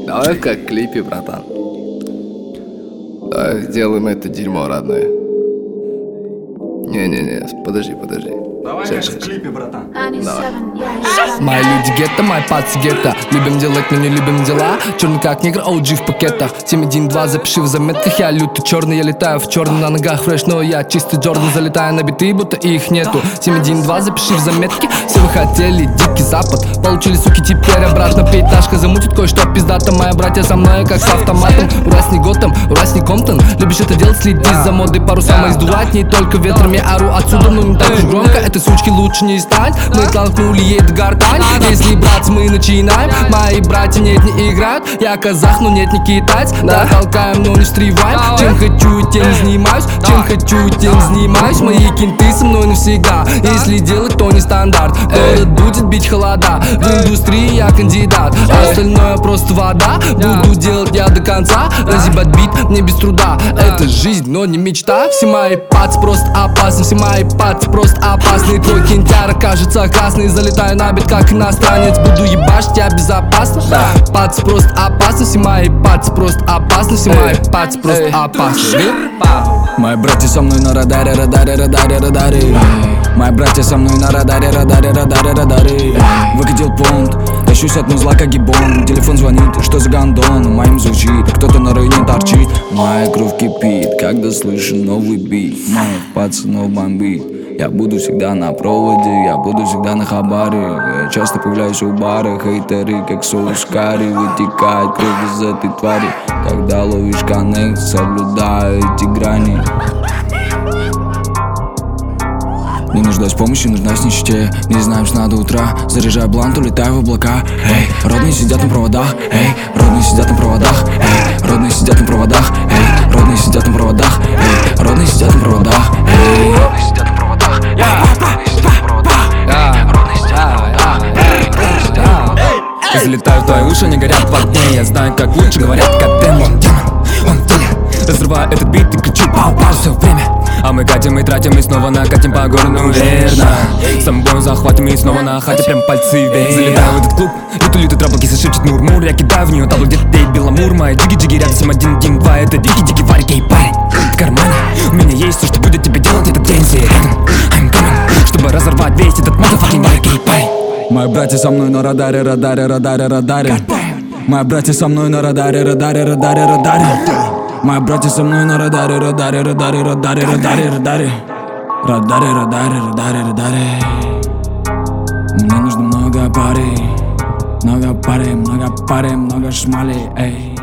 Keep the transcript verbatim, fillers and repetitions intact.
Давай как в клипе, братан. Давай сделаем это дерьмо, родное. Не-не-не, подожди, подожди. Давай как в клипе, братан. Мои люди гетто, мои пацы гетто. Любим делать, но не любим дела. Черный как негр, о джи в пакетах. семь один два запиши в заметках. Я лютый черный, я летаю в черном на ногах фреш. Но я чистый Джордан, залетаю на биты, будто их нету. семь один два запиши в заметки. Все вы хотели дикий запад, получили, суки, теперь обратно. Пятнашка замутит кое-что пиздато. Мои братья со мной, как с автоматом. Ураз не Готэм, ураз не Комптон. Любишь это делать, следи за модой. Паруса мои сдувать, не только ветром. Я ору отсюда, но не так уж громко. Этой сучки лучше не стать. Мы толкнули ей до гортань. Если, брат, мы начинаем. Мои братья нет, не играют. Я казах, но нет, не китаец. Да, толкаем, но не встреваем. Чем хочу, тем занимаюсь. Чем хочу, тем занимаюсь. Мои кенты со мной навсегда. Если делать, то не стандарт. Город будет бить холода. В индустрии я кандидат. Остальное просто вода. Буду делать я до конца. Разъебать бит мне без труда. Это жизнь, но не мечта. Все мои пацы просто опасны. Все мои пацы просто опасны. Твой кентяра кажется красный. Залетаю на бит как иностранец. Буду ебашить тебя безопасно. Пацы просто опасны. Все мои пацы просто опасны. Все мои пацы просто опасны. Мои братья со мной на радаре, радаре, радаре, радаре. Мои братья со мной на радаре, радаре, радаре, радаре. Выкатил понт, тащусь от музла как гибон. Телефон звонит, что за гандон? Моим звучит, кто-то на районе торчит. Моя кровь кипит, когда слышу новый бит. Моих пацанов бомбит. Я буду всегда на проводе, я буду всегда на хабаре. Я часто появляюсь у бара, хейтеры как соус карри. Вытекает кровь из этой твари. Когда ловишь коннект, соблюдаю эти грани. Не нуждаюсь в помощи, нуждаюсь в нищете. Не знаем, что надо утра. Заряжаю блант, улетаю в облака. Эй, родные сидят на проводах. Эй, родные сидят на проводах. Эй, родные сидят на проводах. Эй, родные сидят на проводах. Эй, родные сидят на проводах. Эй, родные сидят на проводах. Родные сидят на проводах. Родные сидят на проводах. Залетаю в твои уши, они горят в огне. Я знаю, как лучше говорят, Готэм. Он демон, он в теле. Разрываю этот бит и кричу пау-пау все время. А мы катим и тратим, и снова накатим по городу, верно. С собой захватим и снова на хате, прям пальцы вверх. Залетаю в этот клуб, лютый-лютый трап, киса шепчет мур-мур. Я кидаю в нее табло, где-то дейт беломур. Мои джиги-джиги рядом, семь один один два. Это дикий-дикий варик, эй, парень. В кармане у меня есть все, что будет тебе делать этот день. Все рядом, I'm coming, чтобы разорвать весь этот motherfucking варик, эй, парень. Мои братья со мной на радаре, радаре, радаре, радаре. Мои братья со мной на радаре, радаре, радаре, радаре. Мои братья со мной на радаре, радаре, радаре, радаре, радаре, радаре. Радаре, радаре, радаре, радаре. Мне нужно много пари, много пари, много пари, много шмали, эй.